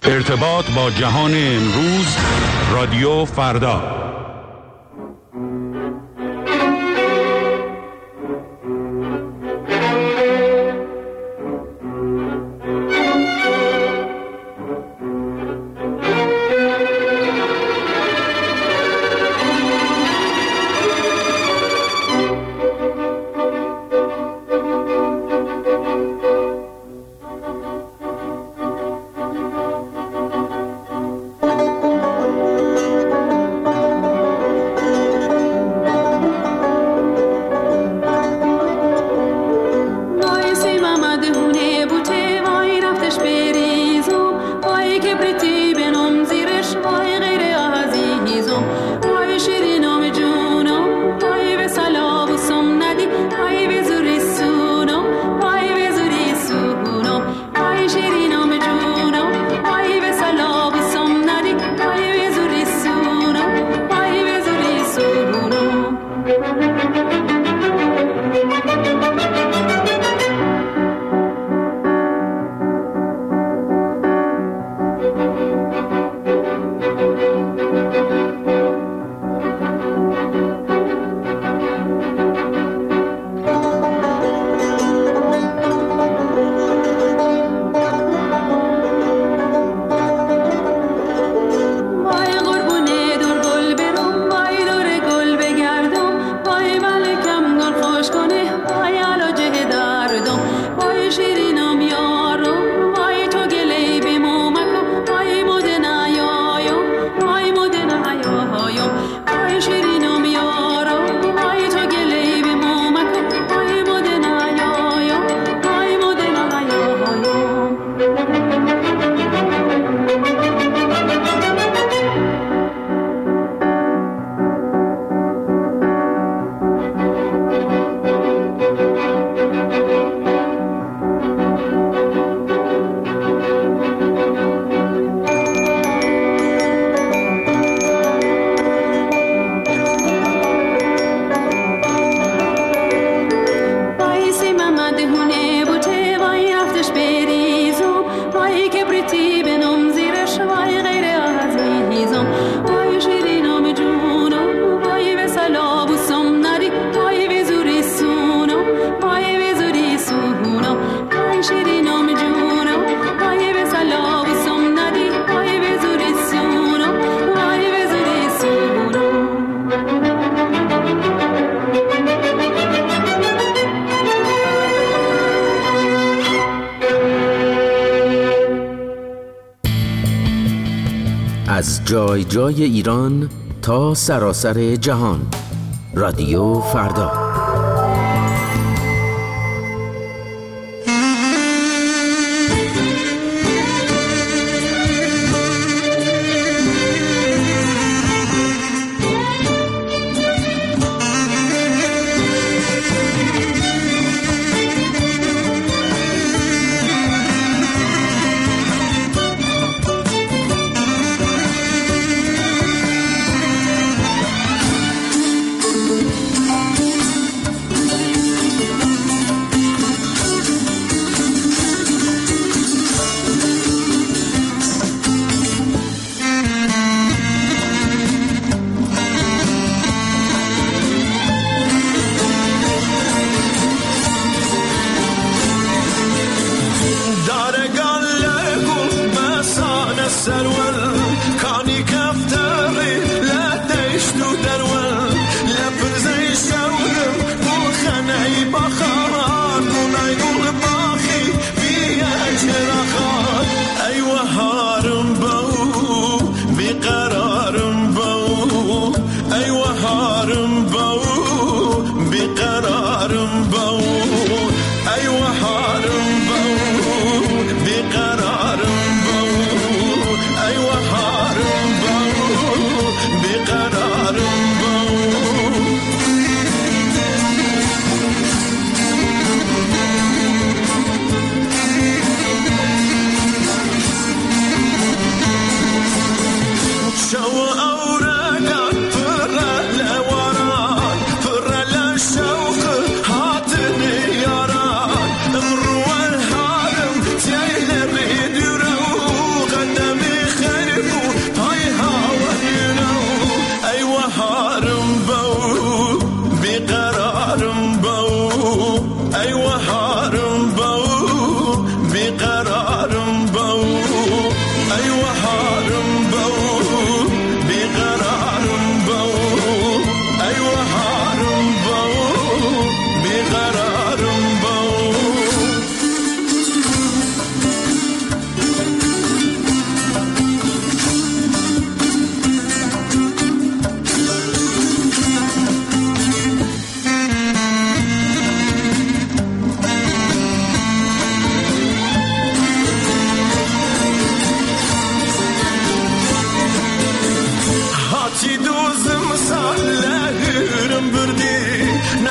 ارتباط با جهان امروز، رادیو فردا. از جای جای ایران تا سراسر جهان، رادیو فردا. أيوة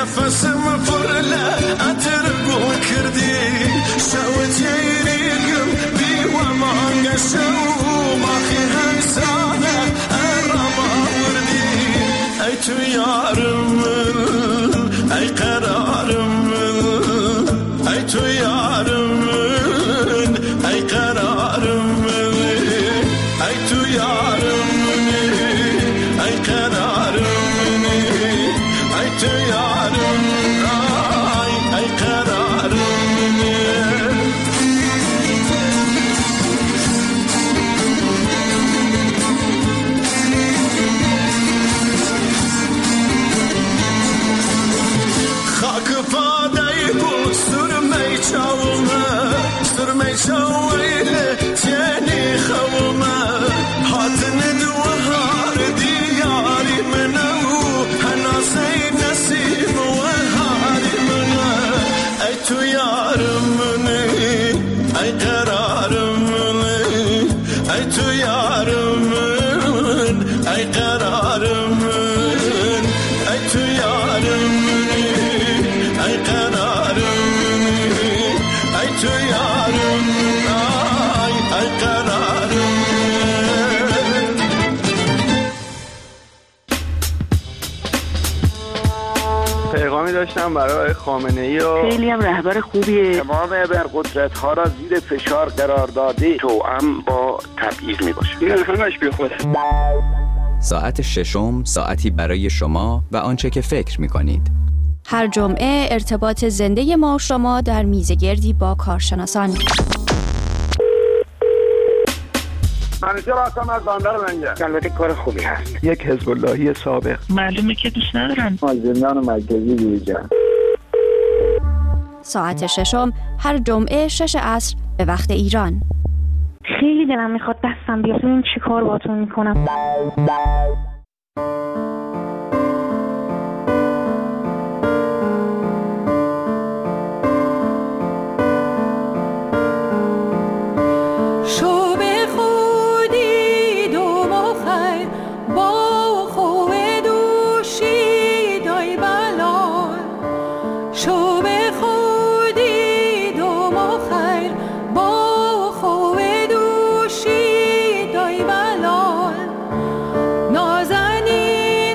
نفسم فرله اتر گو کردی شوت یریگم بی و مانگشو ماخی همسانه ارما وردی ای تو یارم ای قرارم ای تو یارم ای قرارم ای تو یارم ای قرارم ای تو یارم ای قرارم خاک پادای گل سرمه چاومه سرمه چاویله تینی خومه هاتن دوهار دیاری منو هناسی نسیم و هاری منه ای تو یارم منه ای قرارم منه ای تو یارم من ای قرارم من ای تو یارم منه ای قرارم منه ای تو یارم ای قرارم پیغامی داشتم برای خامنه‌ای و خیلی هم رهبر خوبیه. تمام ابرقدرت ها را زیر فشار قرار داده توأم با تبعیض می باشه. این همش بی خوده. ساعت ششم ساعتی برای شما و آنچه که فکر می کنید. هر جمعه ارتباط زنده ما و شما در میزگردی با کارشناسان. منیجر هستم از بندر لنگر. البته کار خوبی هست. یک حزب اللهی سابق. معلومه که دوست ندارن. از زندان مرکزی دیجا. ساعت ششم هر جمعه 6 عصر به وقت ایران. خیلی دلم میخواد دستم بیاد ببینم چی کار باهاتون میکنم. نازنین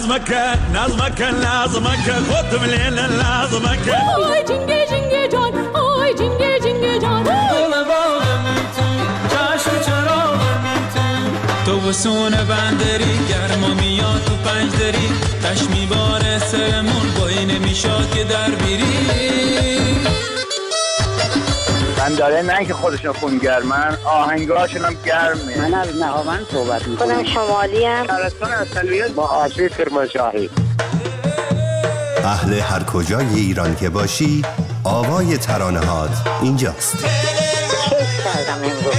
نظمك خودم لیل نظمک آی جنگه جنگه جان آی جنگه جنگه جان گل باغم تو چشم چراغم تو بسون بندری گرما میاد تو پنجدری تش میباره سرمون بایی نمیشاد که در بیری بنداره نه که خودشون خونگرمن آهنگاشون هم گرمه. من از نهاوند صحبت میکنم. خودم شمالی ام. شهرستان اصلیت با آشی کرمانشاهی. اهل هر کجای ایران که باشی آوای ترانه‌هات اینجاست. کیف کردم امروز.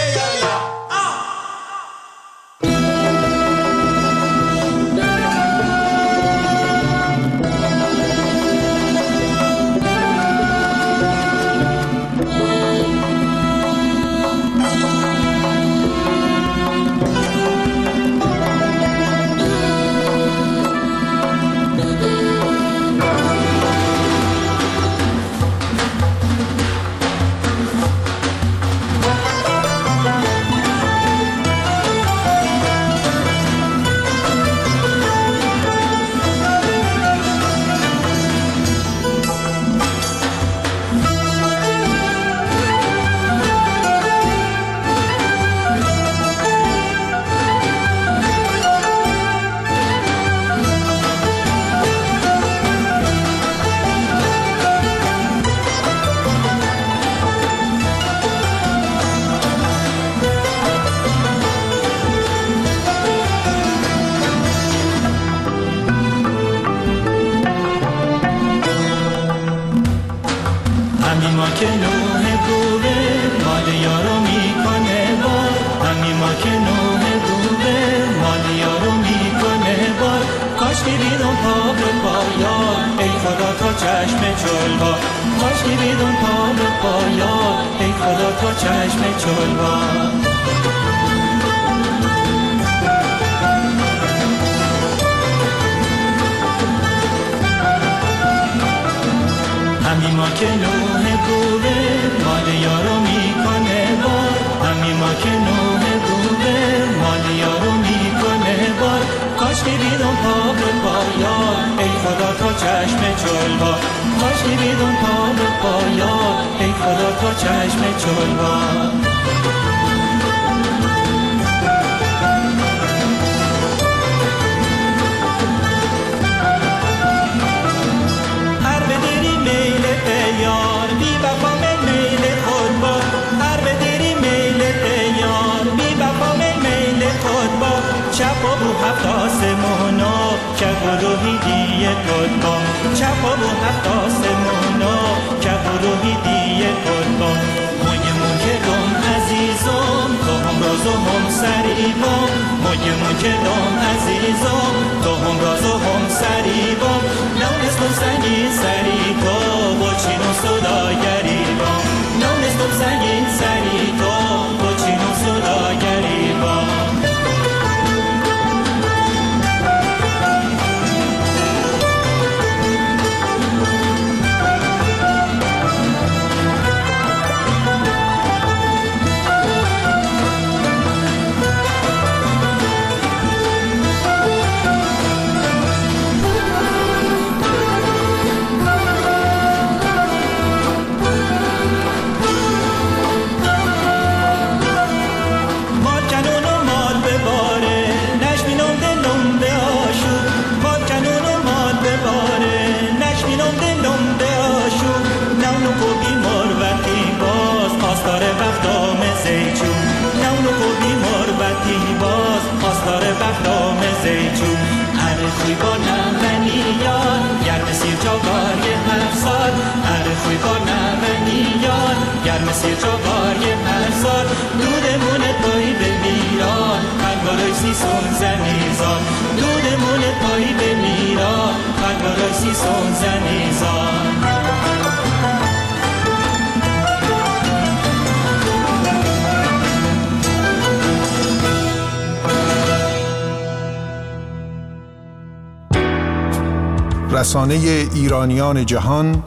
رسانه ایرانیان جهان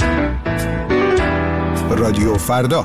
رادیو فردا.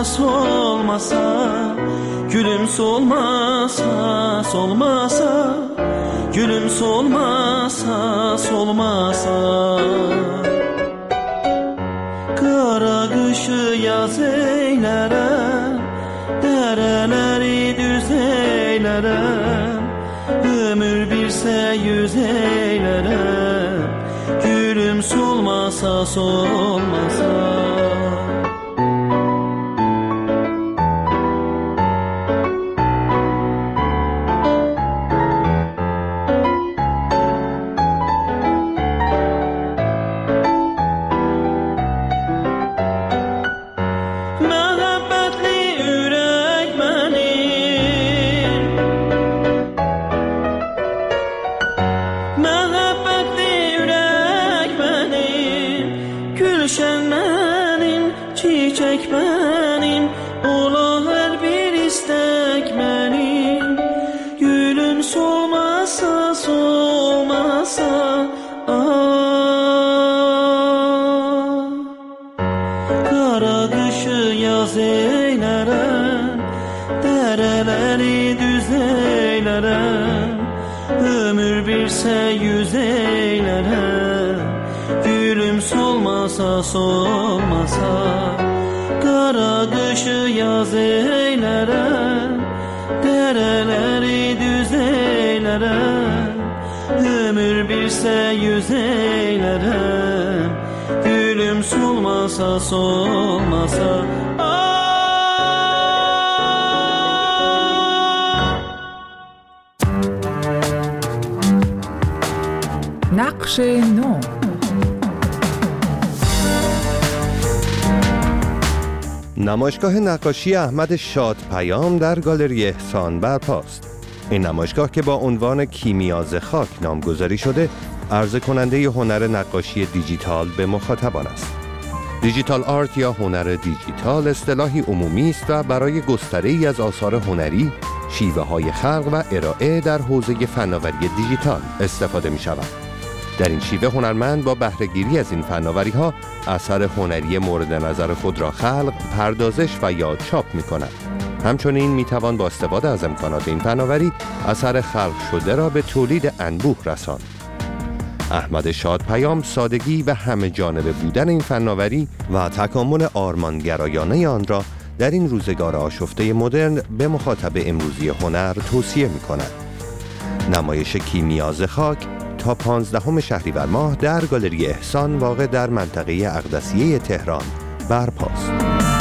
solmasa, gülüm solmasa, solmasa, gülüm solmasa, solmasa. Kara kışı yaz eylerem, dereleri düz eylerem, ömür birse yüz eylerem, gülüm solmasa, solmasa. Solmasa, kara kışı yaz eylerem, dereleri düz eylerem, ömür birse yüz eylerem, gülüm solmasa, solmasa. نقش نو. نمایشگاه نقاشی احمد شادپیام در گالری احسان برپاست. این نمایشگاه که با عنوان کیمیا ز خاک نامگذاری شده، عرضه کننده هنر نقاشی دیجیتال به مخاطبان است. دیجیتال آرت یا هنر دیجیتال اصطلاحی عمومی است و برای گستره‌ای از آثار هنری، شیوه‌های خلق و ارائه در حوزه فناوری دیجیتال استفاده می‌شود. در این شیوه هنرمند با بهره‌گیری از این فناوری‌ها اثر هنری مورد نظر خود را خلق، پردازش و یا چاپ می‌کند. همچنین می‌توان با استفاده از امکانات این فناوری اثر خلق شده را به تولید انبوه رساند. احمد شادپیام سادگی و همه جانبه بودن این فناوری و تکامل آرمانگرایانه آن را در این روزگار آشفته مدرن به مخاطب امروزی هنر توصیه می‌کند. نمایش کیمیا ز خاک تا 15 شهریور ماه در گالری احسان واقع در منطقه اقدسیه تهران برپاست.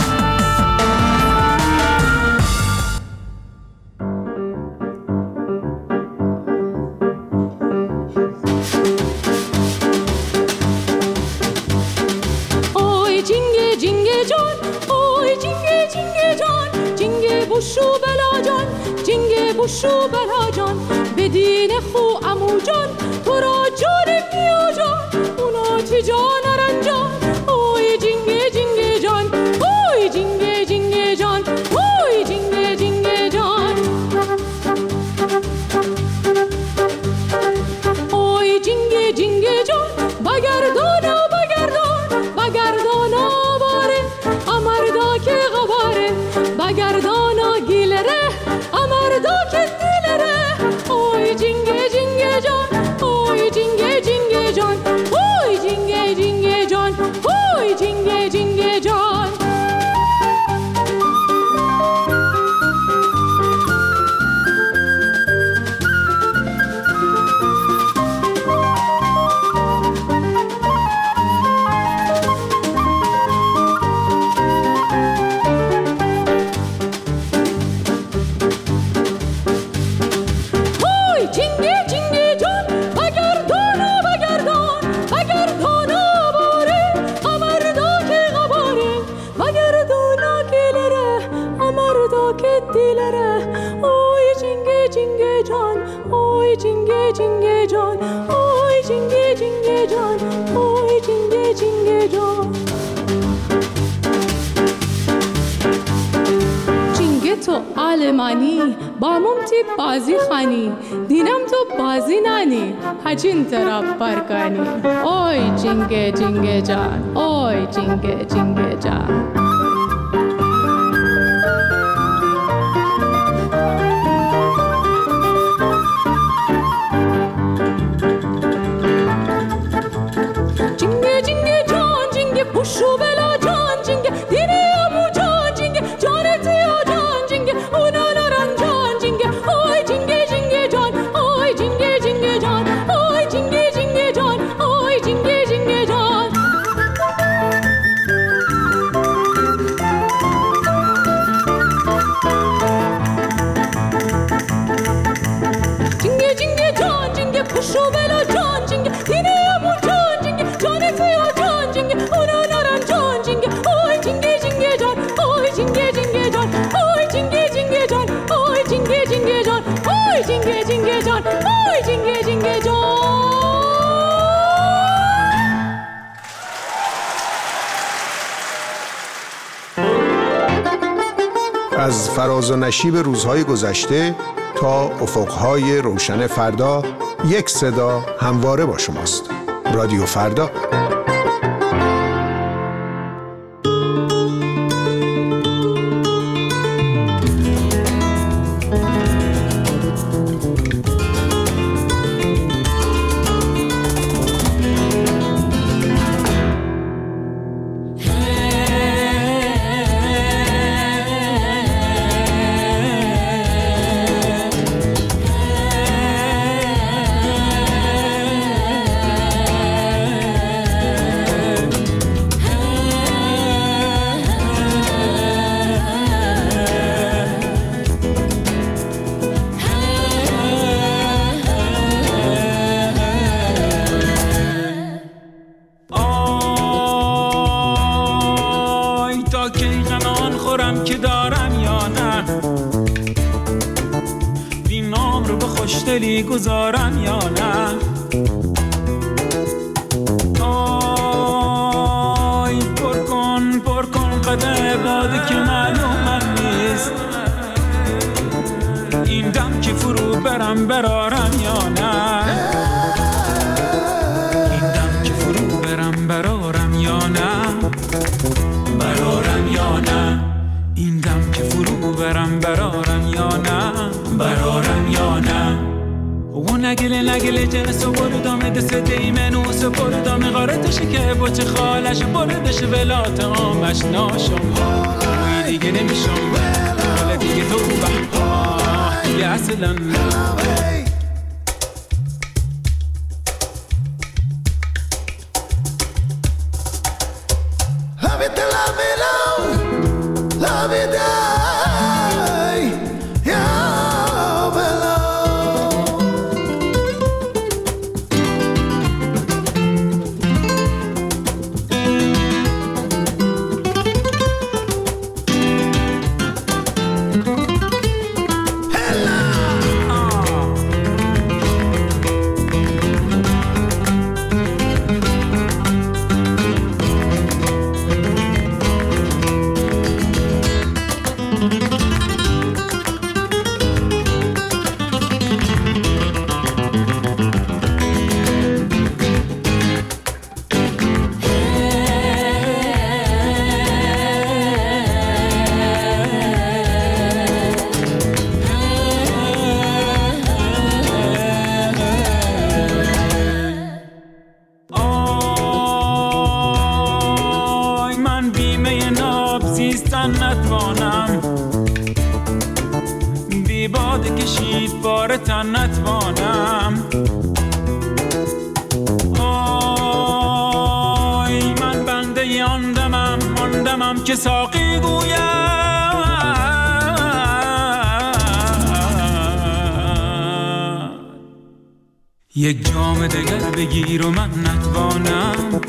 اوی جینگه جینگه جان، اوی جینگه جینگه جان، جینگه بوشو بلا جان، جینگه بوشو بلا جان، بدین خو امو جان، تو را جان بیا جان، اونا تی جان رنجان. اوی جینگه جینگه جان، اوی جینگه جینگه جان، اوی جینگه جینگه جان. اوی جینگه جینگه جان، بگردانا بگردان، بگردانا باره، امردا که غباره، بگردانا گیلره، امردا که دیلره. اوی جینگه جینگه جان، اوی جینگه جینگه جان، اوی جینگه جینگه جان، اوی جینگه جینگه جان. علمانی با ممتی بازی خانی دینم تو بازی نانی هجین طرف برکانی. اوی جینگه جینگه جان، اوی جینگه جینگه جان. آی جینگه جینگه جان. از فراز و نشیب روزهای گذشته تا افقهای روشن فردا، یک صدا همواره با شماست. رادیو فردا. گذارم یا نه؟ آی پر کن قدر باده که معلومم نیست این دم که فرو برارم یا نه؟ این دم که فرو برارم یا نه؟ برارم یا نه؟ این دم که فرو برارم یا نه؟ برارم یا نه؟ و نگله جنس و بردامه دست دیمنو سو بردامه غارتشه که بچه خالش بردش ولات آمش ناشم وی دیگه نمیشم ولی دیگه تو دیگه اصلا نتوانم بی باد کشید بار تن نتوانم آی من بنده آن دمم که ساقی گویم یک جام دگر بگیر و من نتوانم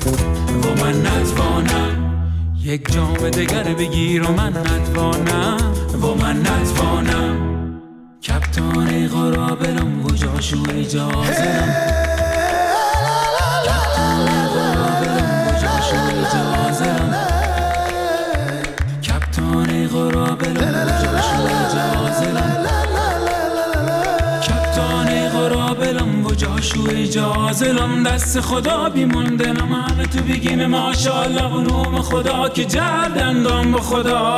یک جام دگر بگیر و من نتوانم کپتان غرابلم و جاشو اجازم کپتان غرابلم و جاشو اجازم کپتان غرابلم و جاشو اجازم دست خدا بیموندنم همه تو بگیم ماشاءالله و نوم خدا که جردندم با خدا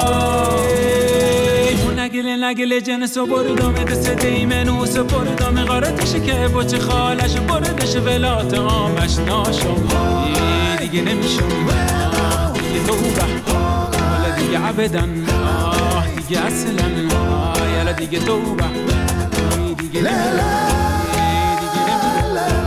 نگله جنس و بردامه دست دیمنوس و بردامه غارتشه که بچه خالش بردش ولات آمش ناشم دیگه نمیشم دیگه توبه حالا دیگه عبدن دیگه اصلا یالا دیگه توبه دیگه نمیرم